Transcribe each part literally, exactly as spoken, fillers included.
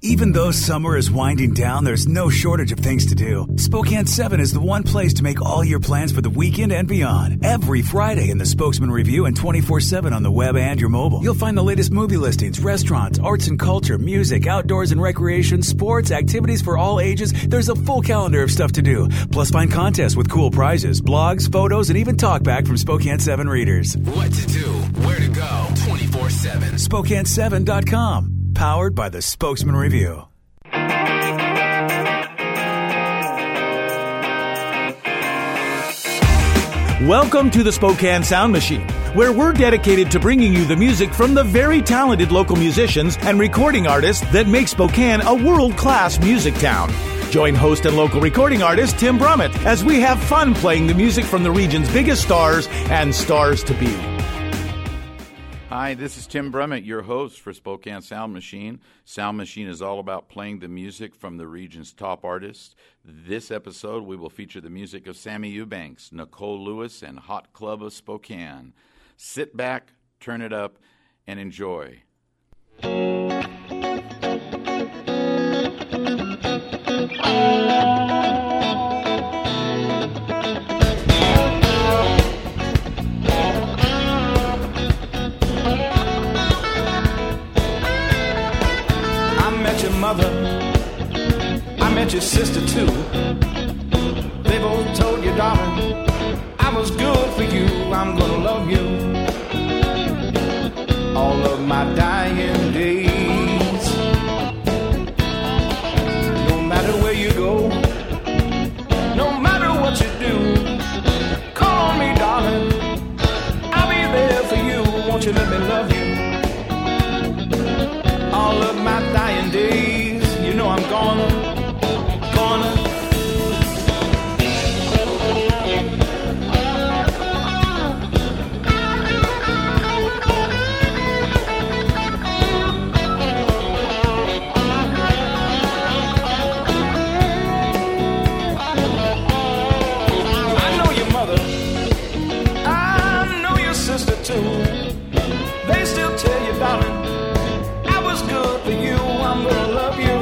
Even though summer is winding down, there's no shortage of things to do. Spokane seven is the one place to make all your plans for the weekend and beyond. Every Friday in the Spokesman Review and twenty-four seven on the web and your mobile. You'll find the latest movie listings, restaurants, arts and culture, music, outdoors and recreation, sports, activities for all ages. There's a full calendar of stuff to do. Plus find contests with cool prizes, blogs, photos, and even talkback from Spokane seven readers. What to do, where to go, twenty-four seven. Spokane seven dot com. Powered by the Spokesman Review. Welcome to the Spokane Sound Machine, where we're dedicated to bringing you the music from the very talented local musicians and recording artists that make Spokane a world-class music town. Join host and local recording artist Tim Brummett as we have fun playing the music from the region's biggest stars and stars to be. Hi, this is Tim Brummett, your host for Spokane Sound Machine. Sound Machine is all about playing the music from the region's top artists. This episode, we will feature the music of Sammy Eubanks, Nicole Lewis, and Hot Club of Spokane. Sit back, turn it up, and enjoy. Mother, I met your sister too. They both told you, darling, I was good for you. I'm gonna love you all of my dying days. No matter where you go, no matter what you do, call on me, darling, I'll be there for you. Won't you let me love you all of my dying days? You know I'm gonna, gonna. I know your mother, I know your sister too. They still tell you, darling, I was good for you. I'm gonna love you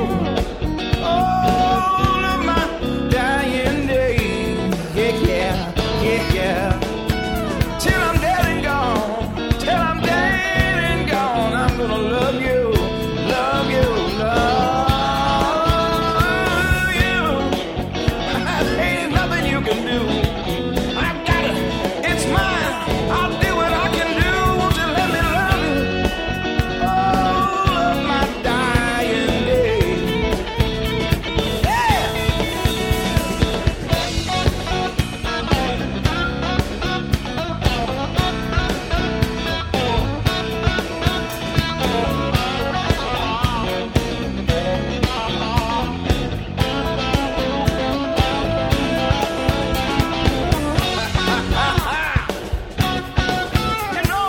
all of my dying days. Yeah, yeah, yeah, yeah. Till I'm dead and gone, till I'm dead and gone, I'm gonna love you, love you, love you. Ain't nothing you can do. I've got it, it's mine. I'll do what I can do. Won't you let me love you all of my dying days? Yeah. You know.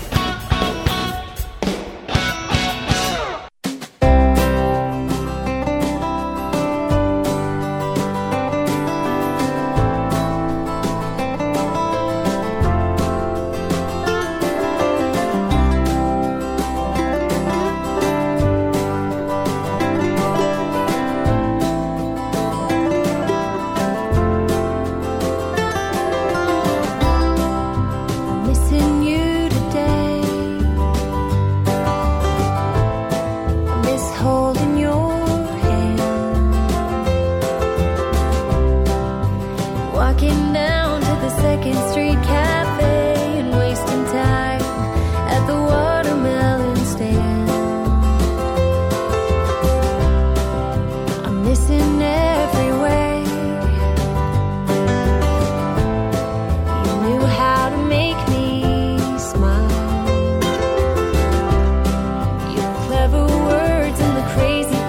Missing you today. I miss holding your hand, walking down to the Second Street Cafe and wasting time at the watermelon stand. I'm missing every way. You knew how to make me smile. Your clever words and the crazy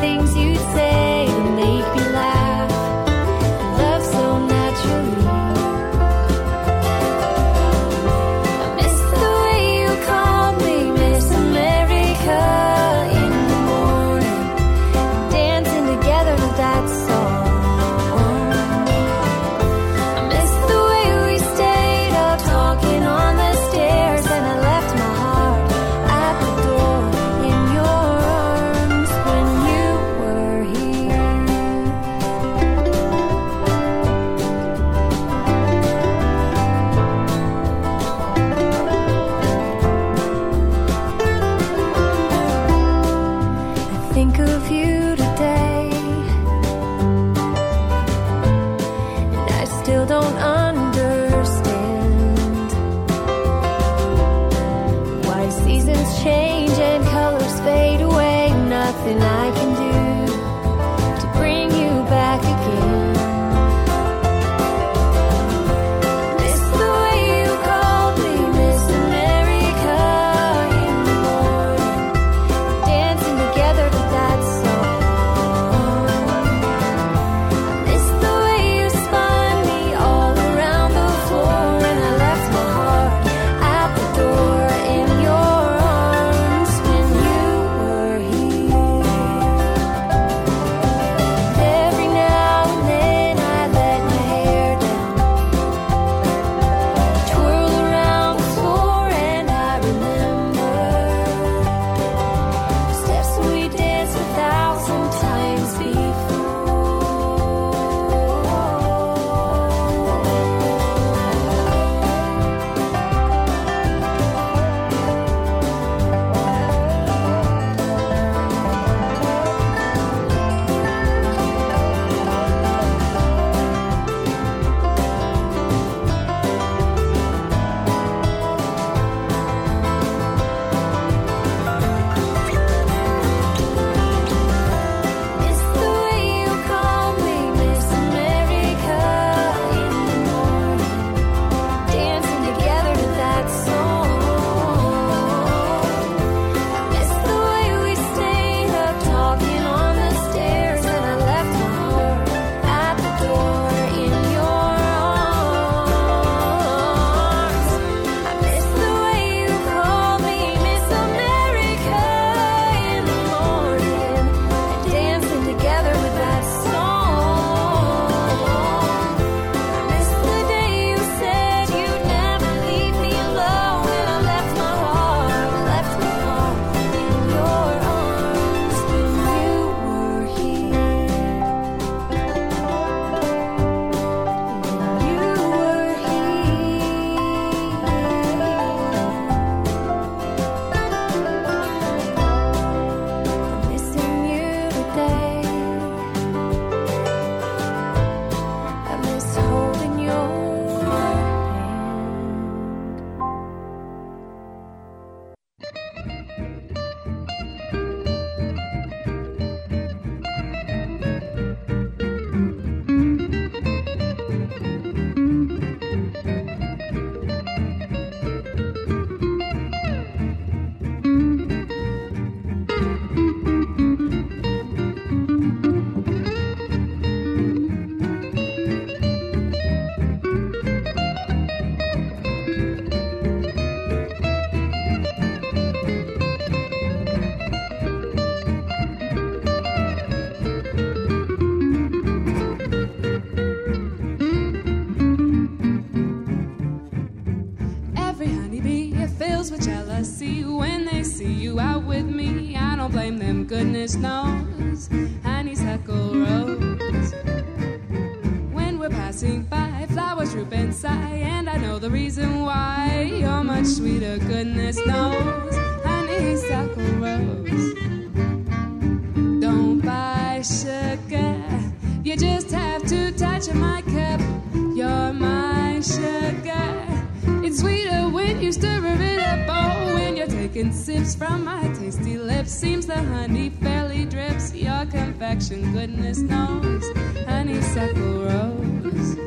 knows honeysuckle rose. When we're passing by, flowers droop and sigh, and I know the reason why. You're much sweeter, goodness knows honeysuckle rose. Don't buy sugar, you just have to touch my cup. You're my sugar. It's sweeter when you stir it up. Oh, when you're taking sips from my tasty lips, seems the honey fairly drips. Your confection, goodness knows honeysuckle rose.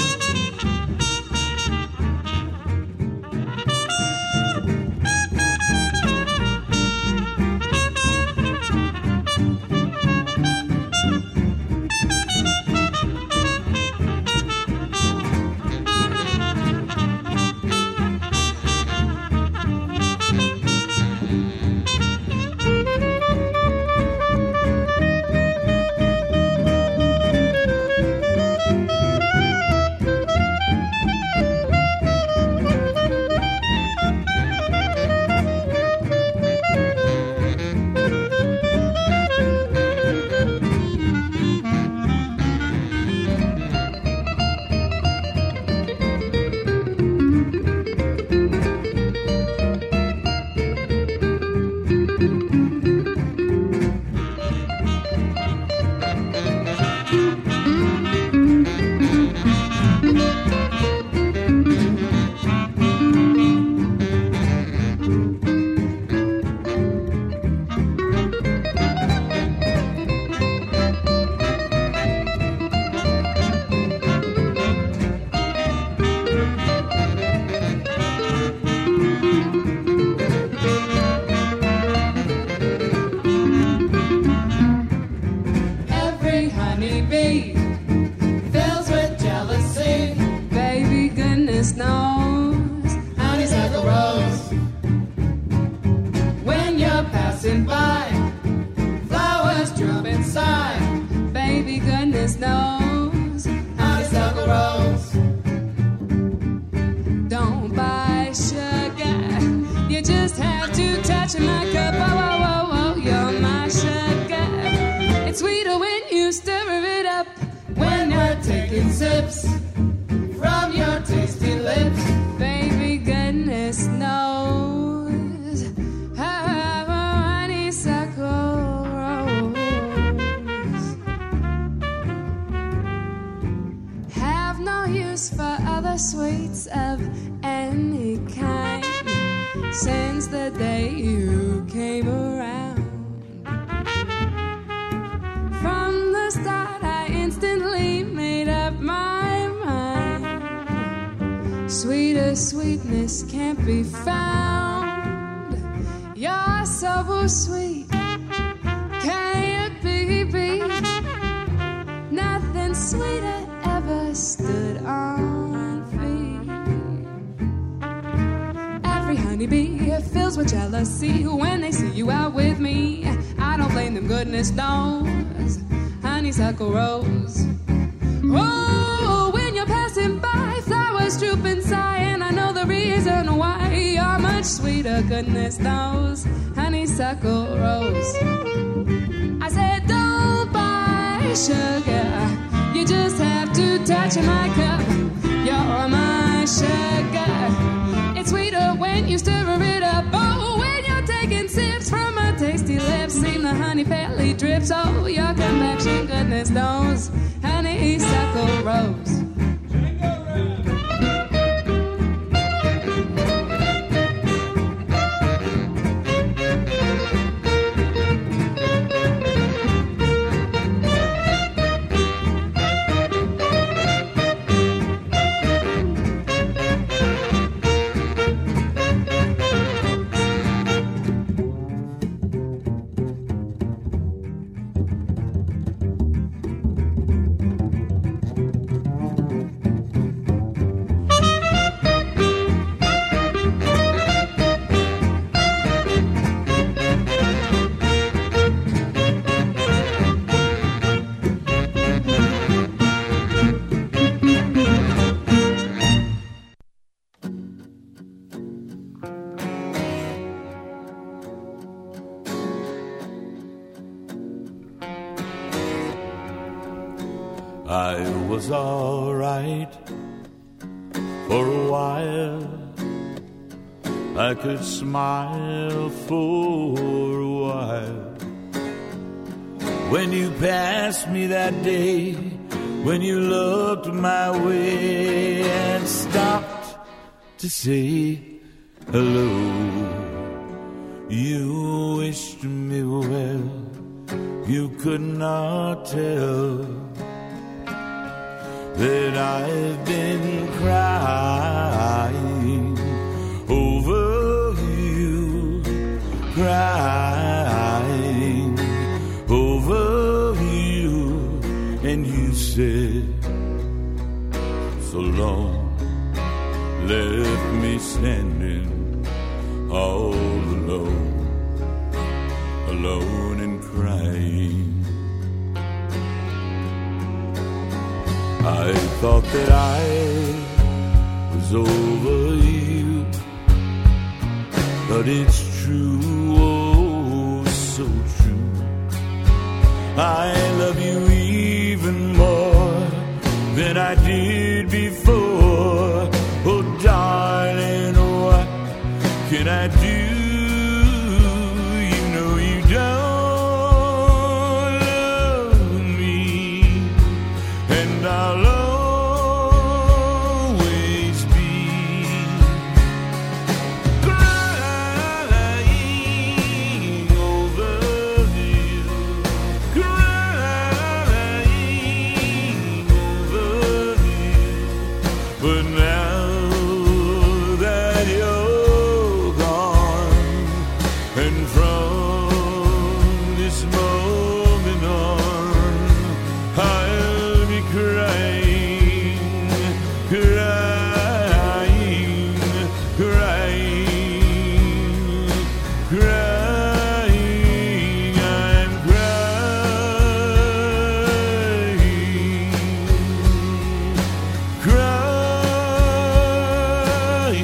Sweetness can't be found. You're so sweet, can't be beat. Nothing sweeter ever stood on feet. Every honeybee fills with jealousy when they see you out with me. I don't blame them, goodness knows honeysuckle rose. Oh, when you're passing by, flowers droop and sigh, and I know the reason why. You're much sweeter, goodness knows honeysuckle rose. I said don't buy sugar, you just have to touch my cup. You're my sugar. It's sweeter when you stir it up. Oh, when you're taking sips from my tasty lips, seem the honey fairly drips. Oh, your complexion, goodness knows honeysuckle rose. I was all right for a while. I could smile for a while. When you passed me that day, when you looked my way and stopped to say hello, you wished me well. You could not tell that I've been crying over you, crying over you. And you said, so long, left me standing all alone, alone and crying. I thought that I was over you, but it's true, oh so true. I love you even more than I did before. Oh darling, what can I do? You know you don't love me, and I'll always be crying over you, crying over you. But now that you're gone, and from this moment on, I'll be crying, crying, crying, crying. I'm crying, crying.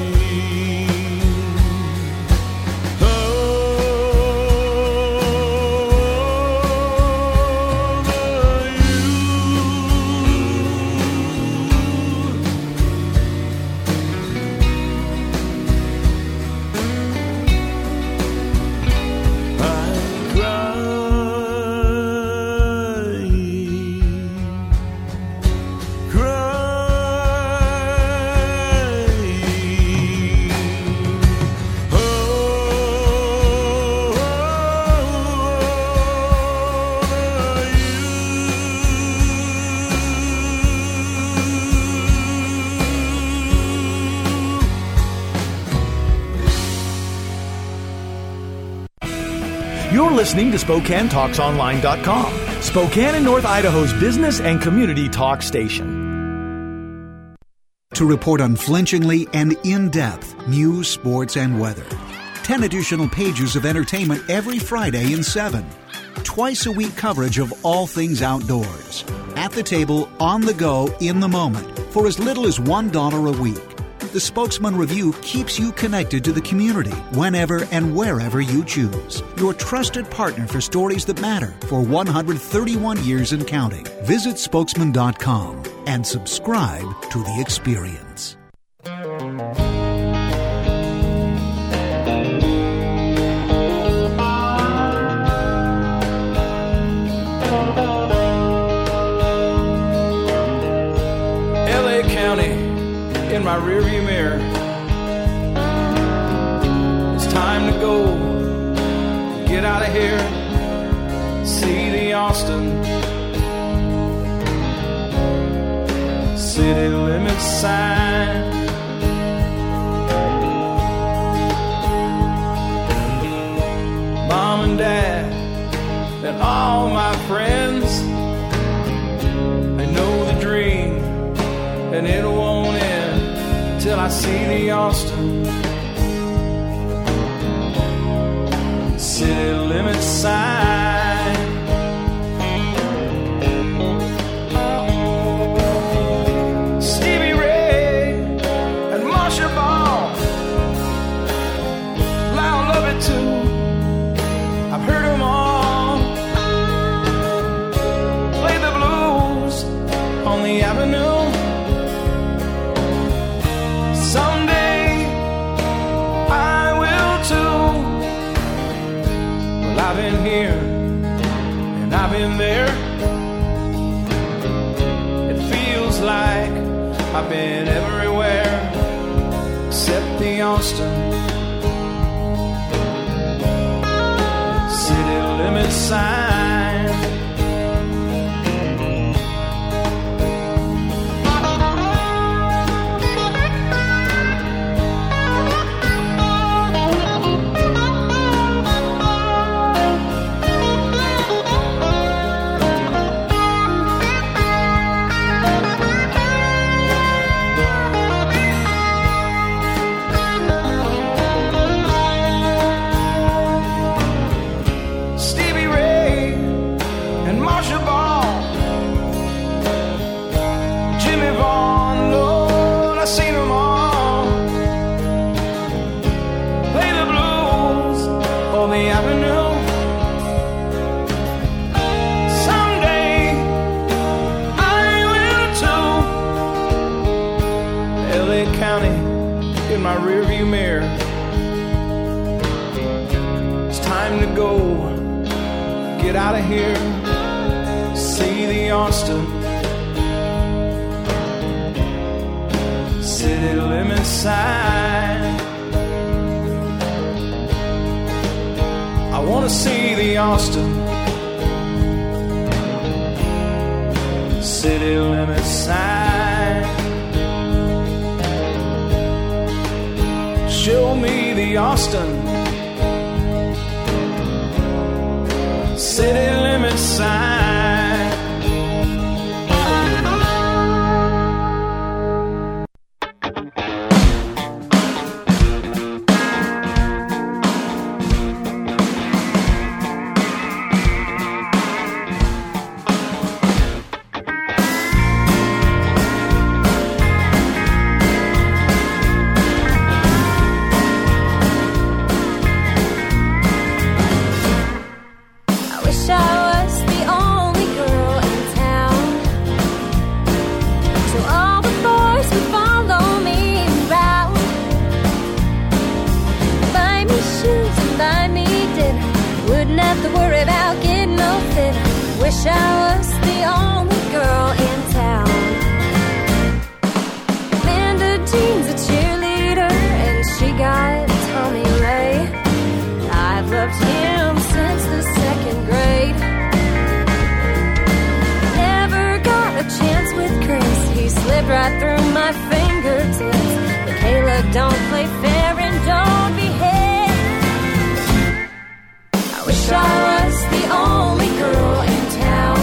You're listening to Spokane Talks Online dot com, Spokane and North Idaho's business and community talk station. To report unflinchingly and in-depth news, sports, and weather. Ten additional pages of entertainment every Friday in seven. Twice a week coverage of all things outdoors. At the table, on the go, in the moment, for as little as one dollar a week. The Spokesman Review keeps you connected to the community whenever and wherever you choose. Your trusted partner for stories that matter for one hundred thirty-one years and counting. Visit spokesman dot com and subscribe to the experience. L A County in my rearview mirror. It's time to go, get out of here, see the Austin city limits sign. Mom and Dad and all my friends, they know the dream and it won't end till I see the Austin city limits sign. Stevie Ray and Marsha Ball, Lyle Lovett too, I've heard them all play the blues the avenue. Someday I will too. Well, I've been here and I've been there. It feels like I've been everywhere except the Austin city limit sign. My rearview mirror. It's time to go. Get out of here. See the Austin city limit sign. I want to see the Austin city limit sign. Show me the Austin city limit sign. Wish I was the only girl in town. Linda Jean's a cheerleader and she got Tommy Ray. I've loved him since the second grade. Never got a chance with Chris. He slipped right through my fingertips. But Kayla don't play fair and don't behave. I wish I was the only girl in town,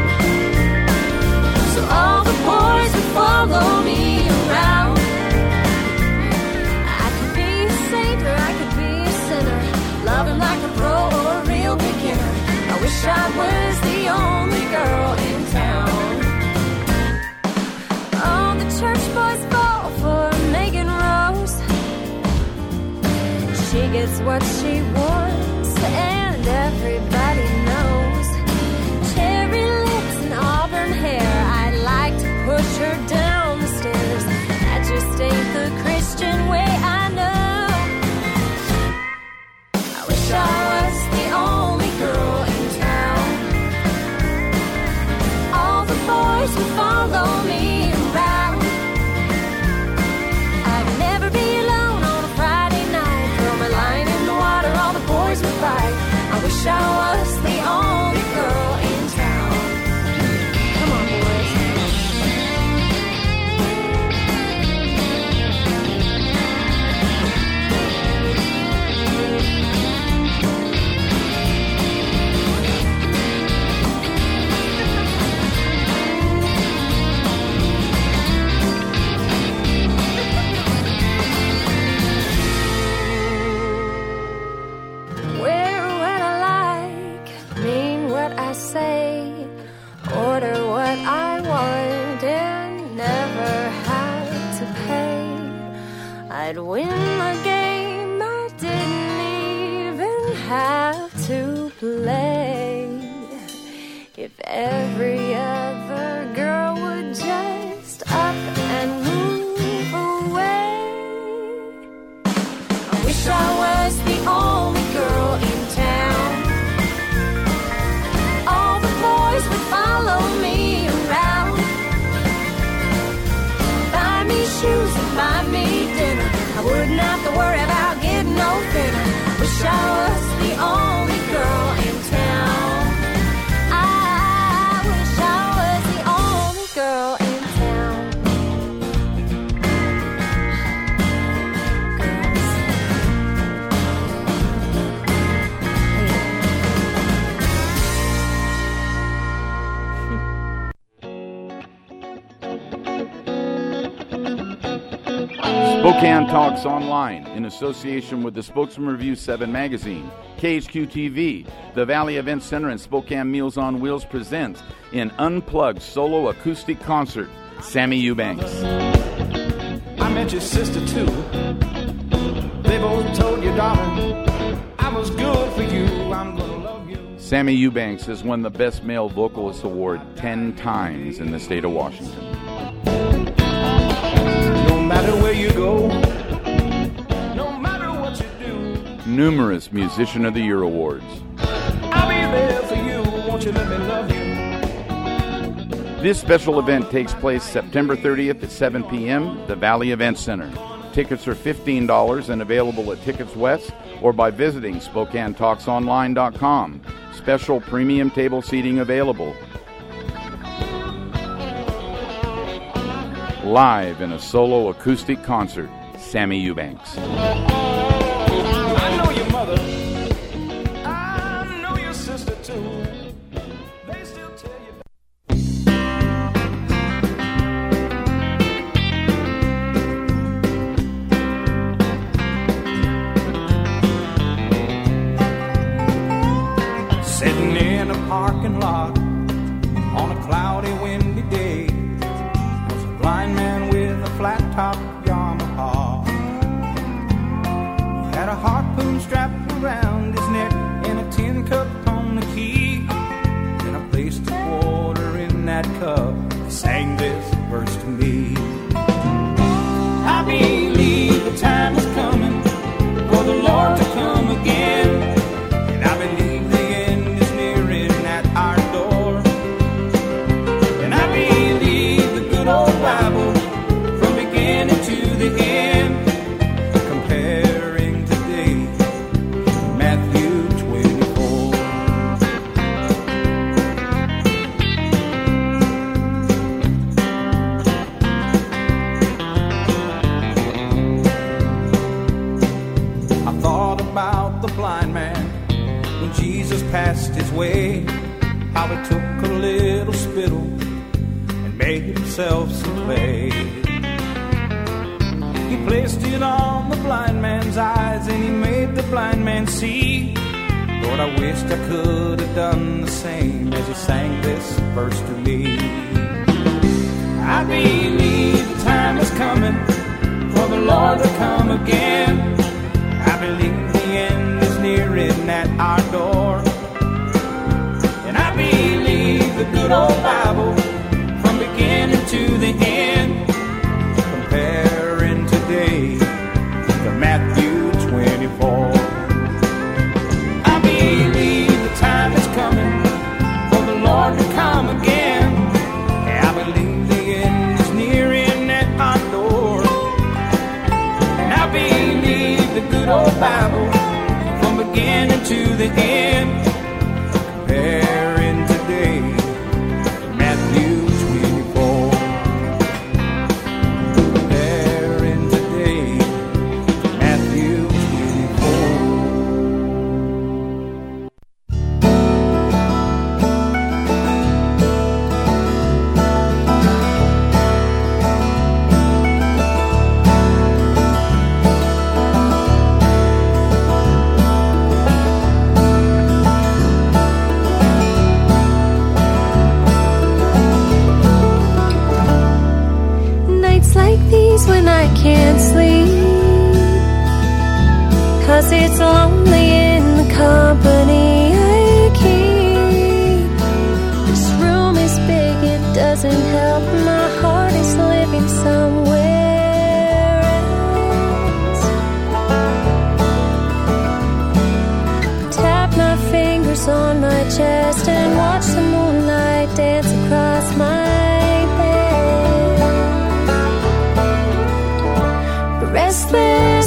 so all the boys would follow me around. I could be a saint or I could be a sinner, loving like a pro or a real beginner. I wish I was the only girl in town. Oh, the church boys fall for Megan Rose. She gets what she wants and everybody knows. Cherry lips and auburn hair, I'd like to push her down the stairs. That just ain't the Christian way, I know. I wish I was the only girl in town. All the boys would follow me around. I'd never be alone on a Friday night. Throw my line in the water, all the boys would fight. I wish I was the only girl in town. Come on, boys. Wear what I like, mean what I say, order what I want and never had to pay. I'd win a game I didn't even have to play. If every other girl would just wouldn't have to worry about getting no thinner. Wish I was the only girl in town. I wish I was the only girl in town. Spokane Talks Online, in association with the Spokesman Review seven magazine, K H Q T V, the Valley Event Center, and Spokane Meals on Wheels presents an unplugged solo acoustic concert, Sammy Eubanks. I met your sister too. They both told you, darling, I was good for you. I'm gonna love you. Sammy Eubanks has won the Best Male Vocalist Award ten times in the state of Washington. No matter where you go, no matter what you do, Numerous Musician of the Year awards. I'll be there for you. Won't you let me love you? This special event takes place September thirtieth at seven p.m., the Valley Event Center. Tickets are fifteen dollars and available at Tickets West or by visiting Spokane Talks Online dot com. Special premium table seating available. Live in a solo acoustic concert, Sammy Eubanks. I know your mother. I know your sister too. They still tell you. Sitting in a parking lot on a cloudy, windy day was a blind man with a flat-top Yamaha. He had a harpoon strapped around his neck and a tin cup on the key. Then I placed a quarter in that cup. He sang this verse to me. I believe the time is coming for the Lord to come again. And I believe the end is nearing at our door. And I believe the good old Bible from beginning to the end, comparing today to Matthew twenty-four. I thought about the blind man when Jesus passed his way, how he took a little spittle and made himself some clay. He placed it on the blind man's eyes and he made the blind man see. Lord, I wished I could have done the same as he sang this verse to me. I believe the time is coming for the Lord to come again. I believe the end is nearing at our door. And I believe the good old Bible from beginning to the end, comparing today to Matthew twenty-four. I believe the time is coming for the Lord to come again. I believe the end is nearing at our door. And I believe the good old Bible from beginning to the end, comparing today to Matthew twenty-four. Comparing today to Matthew twenty-four. Nights like these when I can't sleep, 'cause it's lonely in the company I keep. This room is big, it doesn't help. My heart is living somewhere else. Tap my fingers on my chest and watch the moonlight dance across my bed. Restless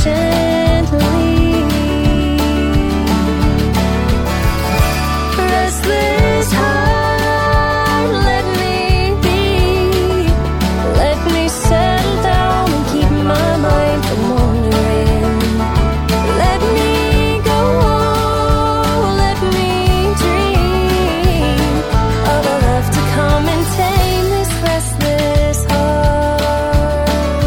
patiently. Restless heart, let me be. Let me settle down and keep my mind from wandering. Let me go on, let me dream of a love to come and tame this restless heart.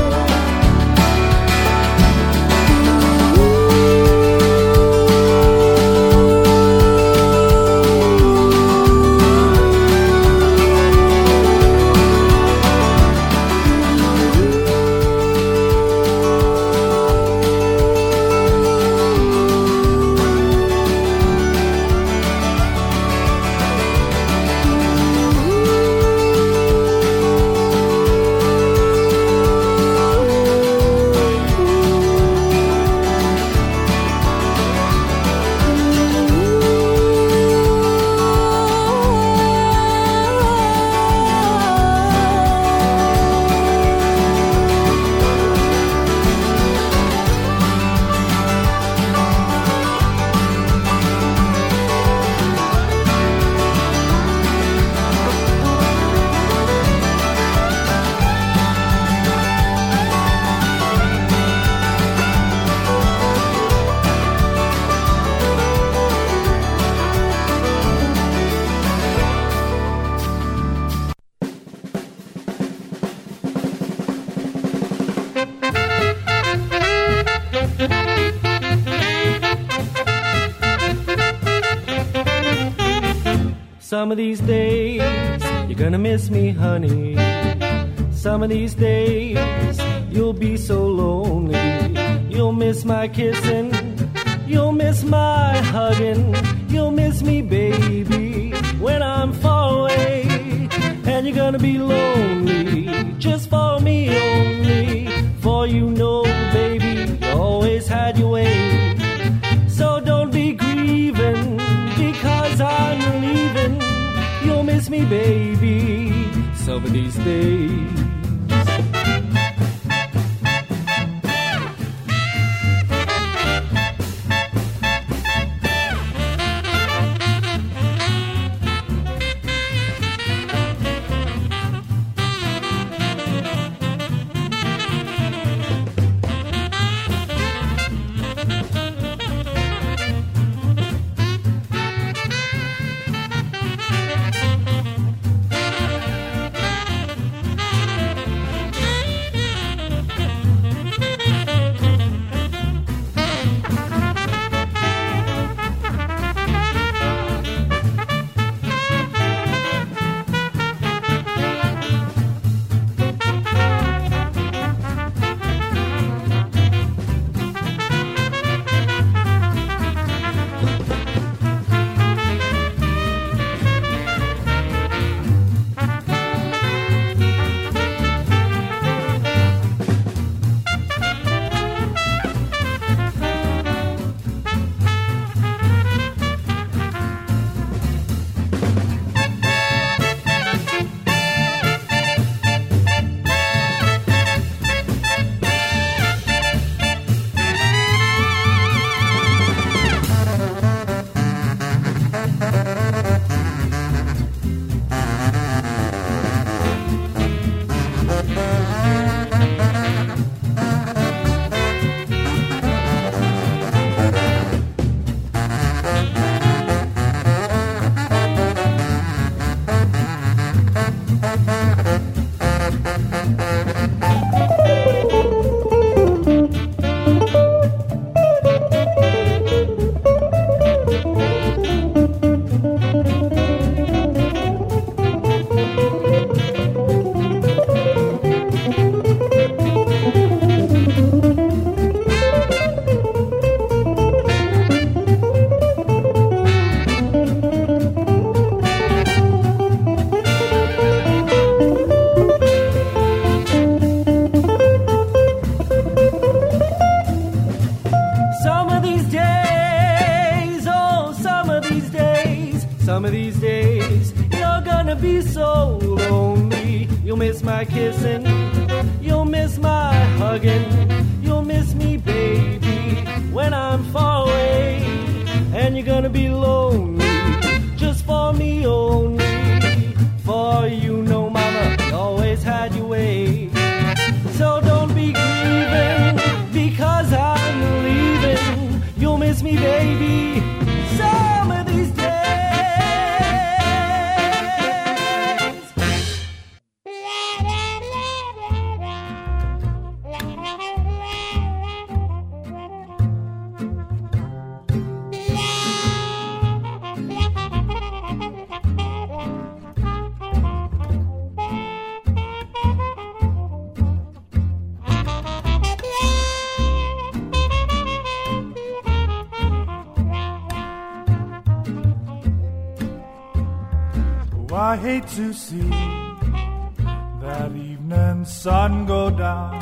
Some of these days, you're gonna miss me, honey. Some of these days, you'll be so lonely. You'll miss my kissing, you'll miss my hugging, you'll miss me, baby, when I'm far away. And you're gonna be lonely, just for me only. For you know, baby, you always had your way. So don't be grieving, because I'm leaving. You'll miss me, baby, some of these days. Some of these days, you're gonna be so lonely. You'll miss my kissing, you'll miss my hugging, you'll miss me, baby. then you're gonna be lonely, just for me only. For you know, mama, always had your way. So don't be grieving, because I'm leaving. You'll miss me, baby, some of these days. I hate to see that evening sun go down,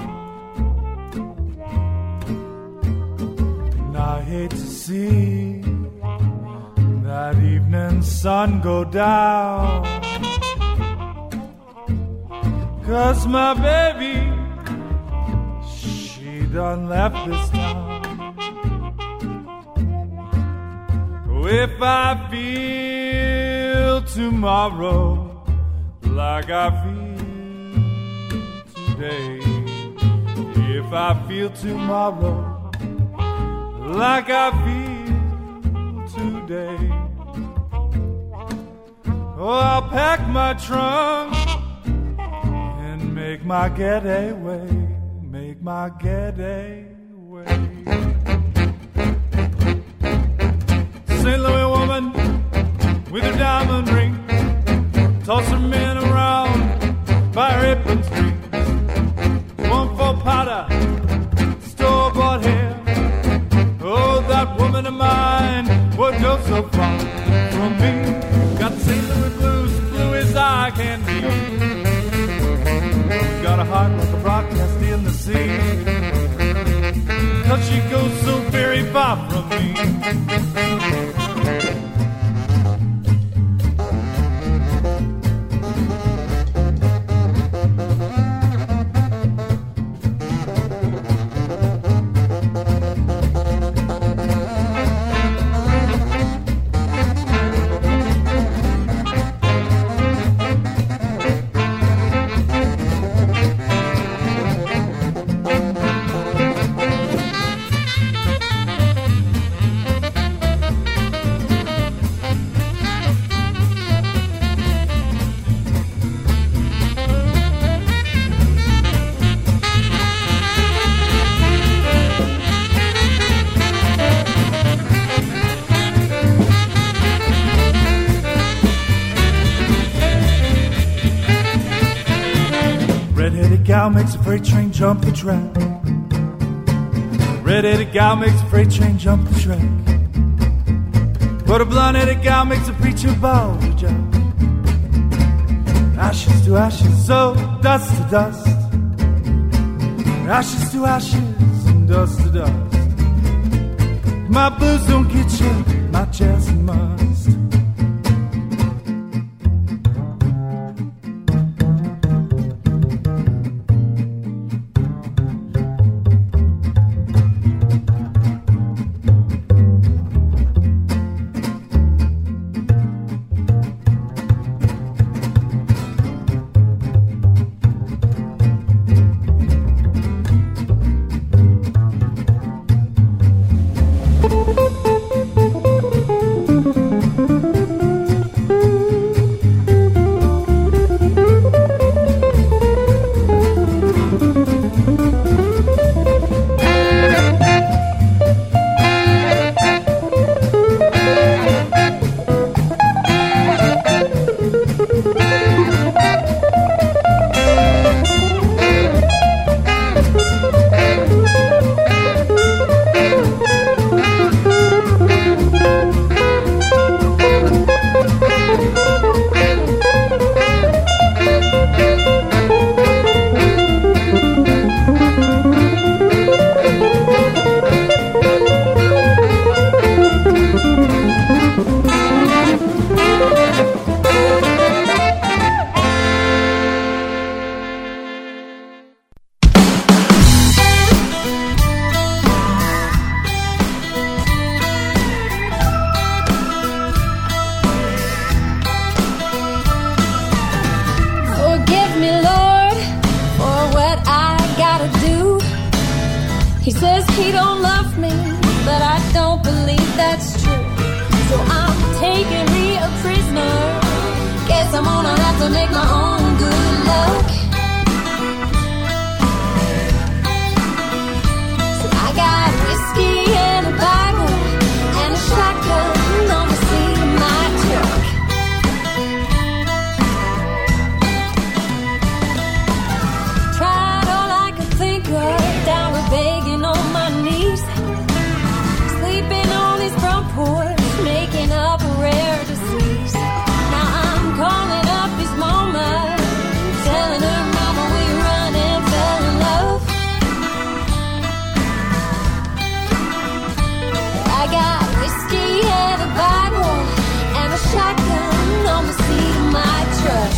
and I hate to see that evening sun go down, 'cause my baby, she done left this town. If I feel tomorrow like I feel today, if I feel tomorrow like I feel today, oh, I'll pack my trunk and make my getaway, make my getaway. Saint Louis woman with her diamond ring, toss her men around by her apron strings. One for powder, store-bought hair. Oh, that woman of mine would go so far from me. Got Saint Louis blues, blue as I can be. Got a heart like a broadcast in the sea, 'cause she goes so very far from me. Gal makes a freight train jump the track. Red-headed gal makes a freight train jump the track. But a blonde-headed gal makes a preacher bow to jump. Ashes to ashes, oh, dust to dust. Ashes to ashes and dust to dust. My blues don't get you, my jazz must. Thank you. He says he don't love me, but I don't believe that's true. So I'm taking me a prisoner. Guess I'm gonna have to make my own good luck. So I got whiskey and a Bible and a shotgun on the seat of my truck. Tried all I could think of, down to begging on my knees, sleeping on his front porch, making up a rare disease. Now I'm calling up his mama, telling her, mama, we run and fell in love. I got whiskey and a Bible and a shotgun on the seat of my truck.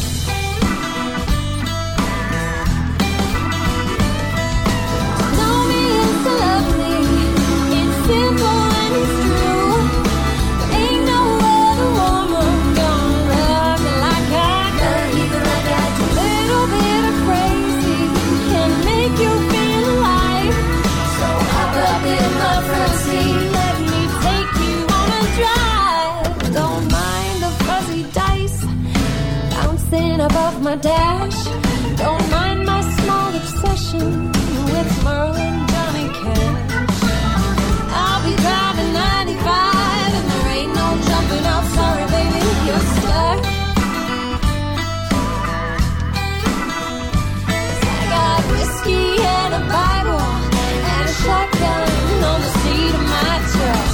To know me is to love me. It's simple and it's true. Ain't no other woman gonna love me like I do. Like I do. A little bit of crazy can make you feel alive. So hop up in my front seat, let me take you on a drive. Don't mind the fuzzy dice bouncing above my dash. Don't mind my small obsession with Merle and Johnny Cash. I'll be driving ninety-five and there ain't no jumping out. Sorry, baby, you're stuck. 'Cause I got whiskey and a Bible and a shotgun on the seat of my truck.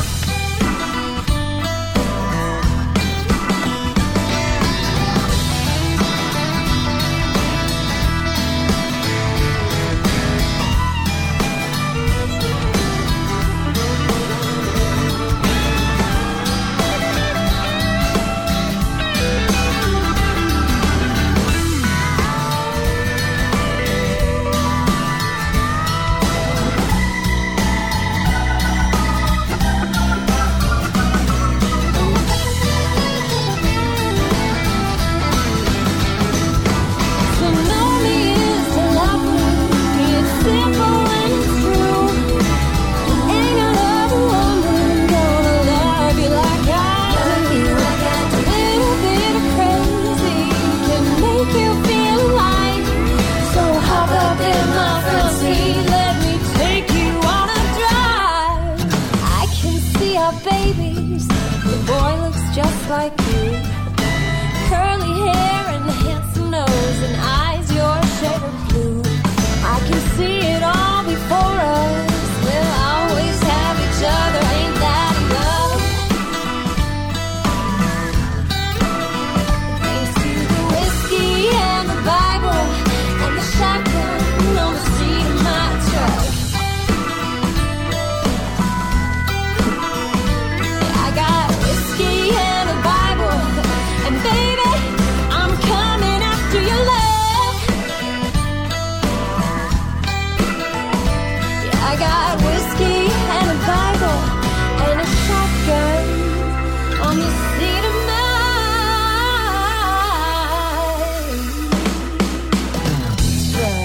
To know me is to love me. It's simple and it's true. Ain't another woman gonna love you like I do. A little bit of crazy can make you feel alive. So hop up in my front seat, let me take you on a drive. I can see our babies. The boy looks just like you. Curly hair and a handsome nose and eyes your shade of blue. I can see it all before us. We'll always have each other. Ain't that enough? Thanks to the whiskey and the Bible and the shotgun on the seat of my truck. I got whiskey and a Bible, and baby, I'm coming after your love. Yeah, I got whiskey and a Bible and a shotgun on the seat of my truck.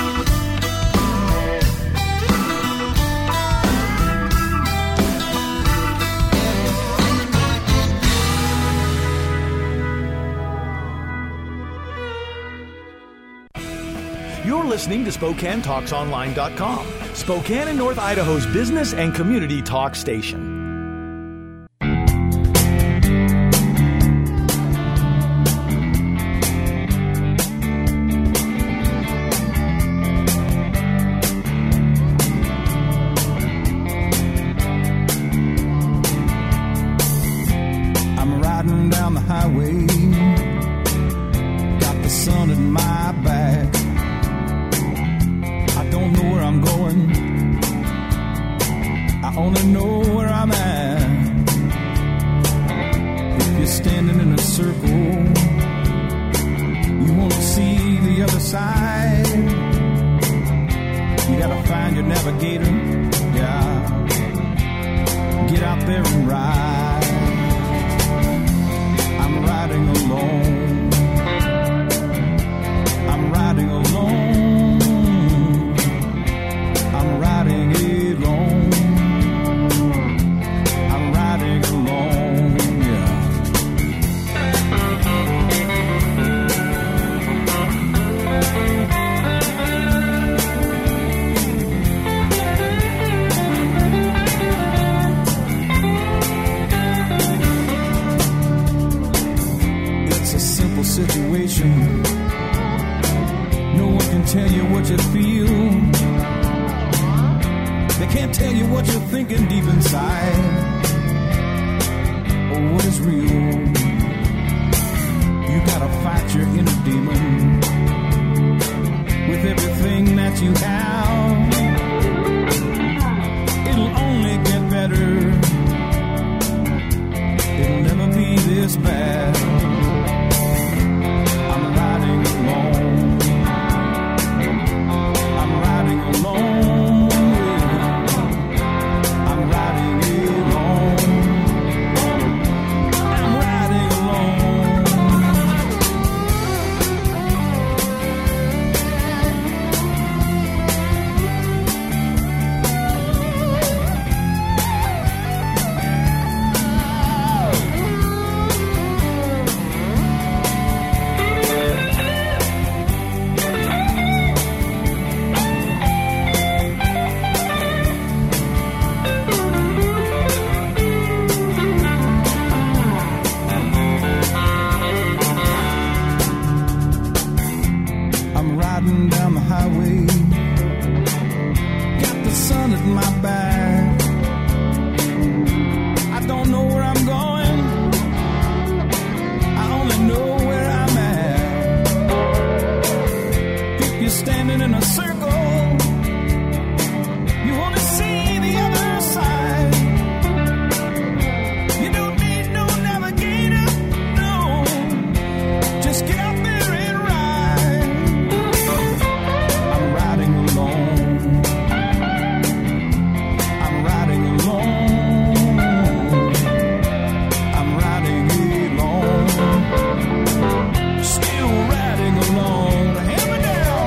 You're listening to Spokane Talks Online dot com, Spokane and North Idaho's business and community talk station. I'm riding down the highway, got the sun in my back. I don't know where I'm going, I only know where I'm at. If you're standing in a circle, you won't see the other side. You gotta find your navigator, yeah. Get out there and ride. I'm riding alone, I'm riding alone, I'm riding in. what you feel. They can't tell you what you're thinking deep inside, or what is real. You gotta fight your inner demon with everything that you have. It'll only get better. It'll never be this bad. I'm riding alone. I'm riding alone. I'm riding alone. I'm riding alone. I'm riding down the highway, got the sun at my back. I don't know where I'm going, I only know where I'm at. If you're standing in a circle, you only see the other side. You don't need no navigator, no. Just get out there and ride. I'm riding alone. I'm riding alone. I'm riding alone. Still riding alone. Hand me down.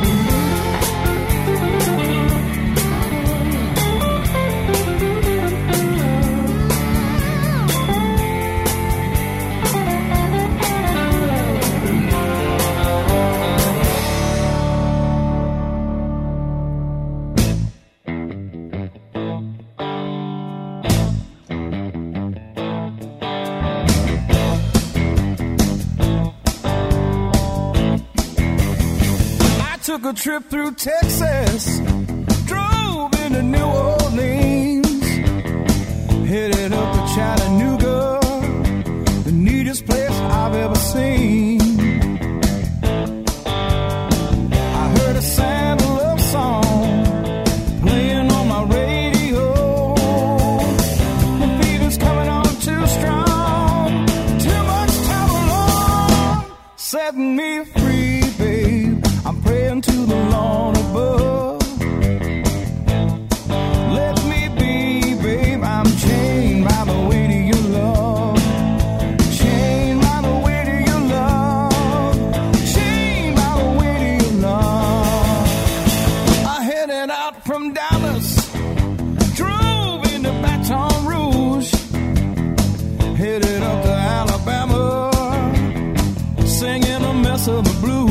I took a trip through Texas, drove into New Orleans, headed up to Chattanooga, the neatest place I've ever seen. I heard a Santa love song playing on my radio. The feeling's coming on too strong, too much time alone, setting me free, babe. I'm praying to the Lord above. Let me be, babe. I'm chained by the weight of your love. Chained by the weight of your love. Chained by the weight of your love. I headed out from Dallas, drove into Baton Rouge, headed up to Alabama, singing a mess of the blues.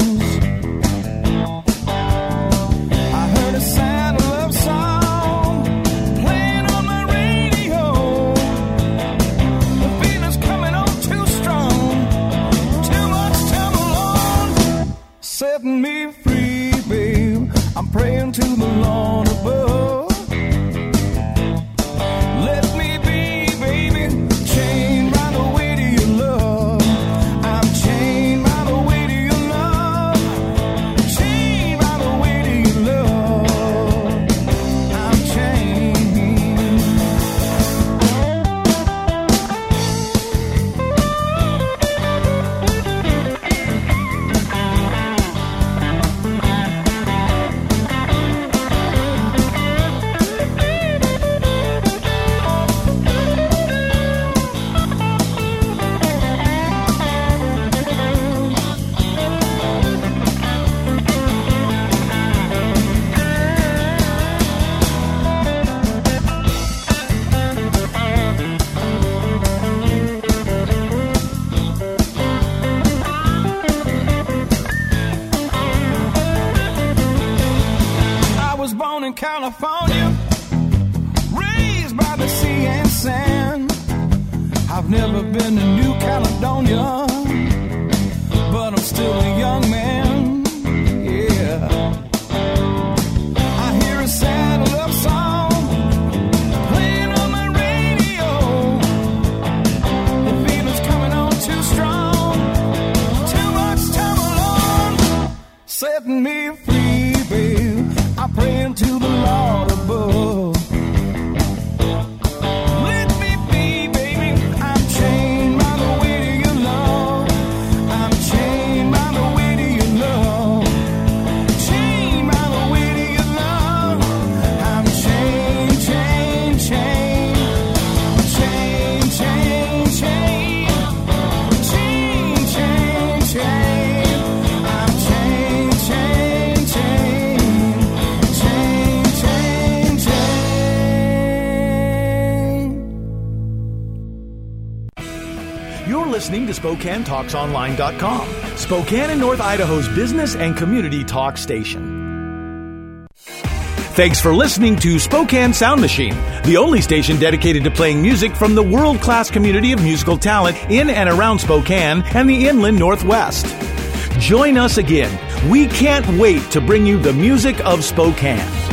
I heard a sad love song playing on my radio. The feeling's coming on too strong, too much time alone, setting me free, babe. I'm praying to the Lord above. Let me be, baby, chained by the weight of your love. I'm chained by the weight of your love. Chained by the weight of your love. I'm chained. in California, raised by the sea and sand. I've never been to New Caledonia, but I'm still a young man, yeah. listening to Spokane Talks Online dot com, Spokane and North Idaho's business and community talk station. Thanks for listening to Spokane Sound Machine, the only station dedicated to playing music from the world-class community of musical talent in and around Spokane and the inland Northwest. Join us again. We can't wait to bring you the music of Spokane.